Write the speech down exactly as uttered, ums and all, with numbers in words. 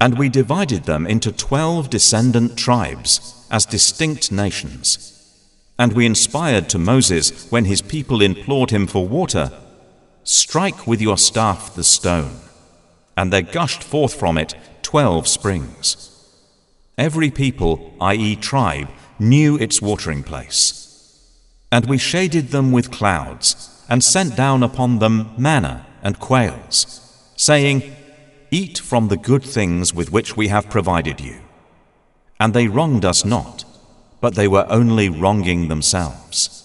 And we divided them into twelve descendant tribes as distinct nations. And we inspired to Moses when his people implored him for water, "Strike with your staff the stone," and there gushed forth from it twelve springs. Every people, that is tribe, knew its watering place. And we shaded them with clouds and sent down upon them manna and quails, saying, "Eat from the good things with which we have provided you." And they wronged us not, but they were only wronging themselves.